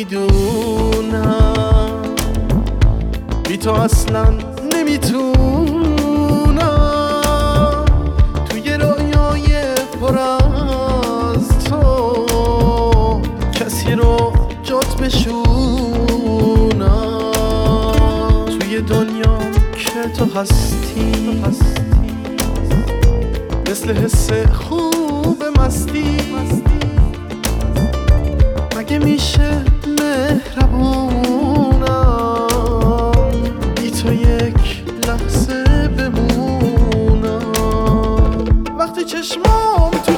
میدونم بی تو اصلا نمیتونم توی رویای پر از تو کسی رو جات بشونم توی دنیا که تو هستی مثل حس خوب مستی مگه میشه مهربونم بی تو یک لحظه بمونم وقتی چشمام تو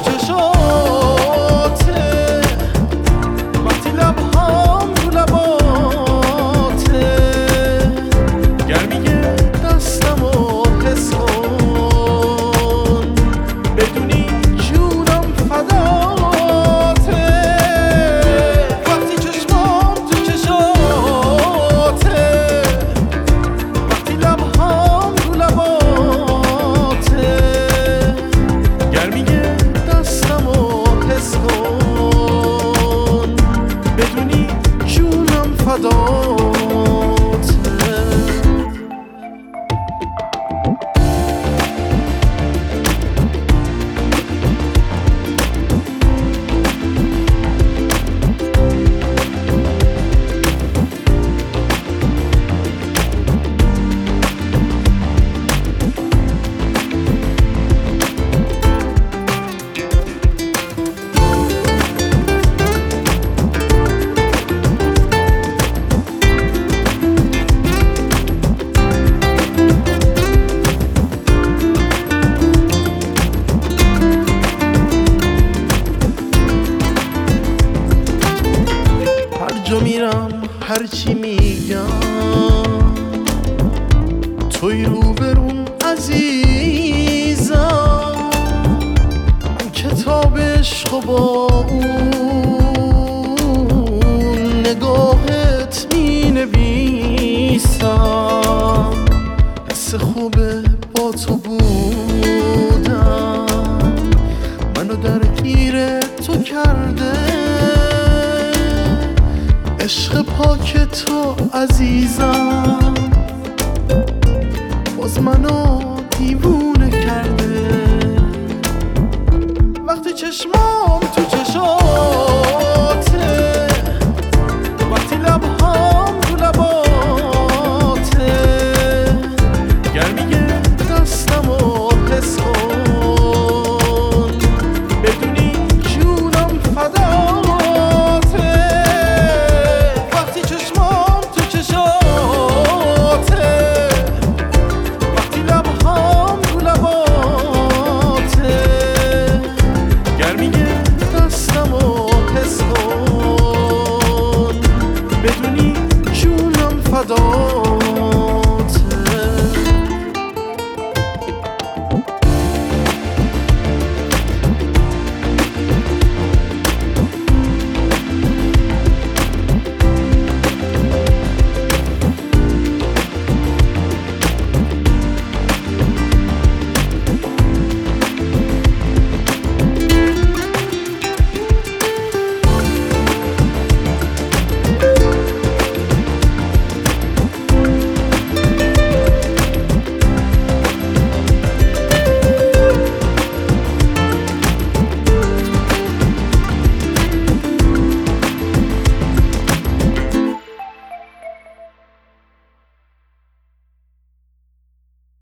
چشاته وقتی لبهام رو لباته گرمی دستمو حس کن بدونی جونم فداته وقتی چشمام تو چشاته وقتی لبهام رو لباته گرمی دستمو حس کن بدونی جونم فداته جو میرم هرچی میگم توی روبرون عزیزم من کتاب عشق و با اون نگاهت می نویسم حس خوبه با تو بودم منو درگیر تو کرده عشق پاک تو عزیزم باز منو دیوونه کرده وقتی چشمام تو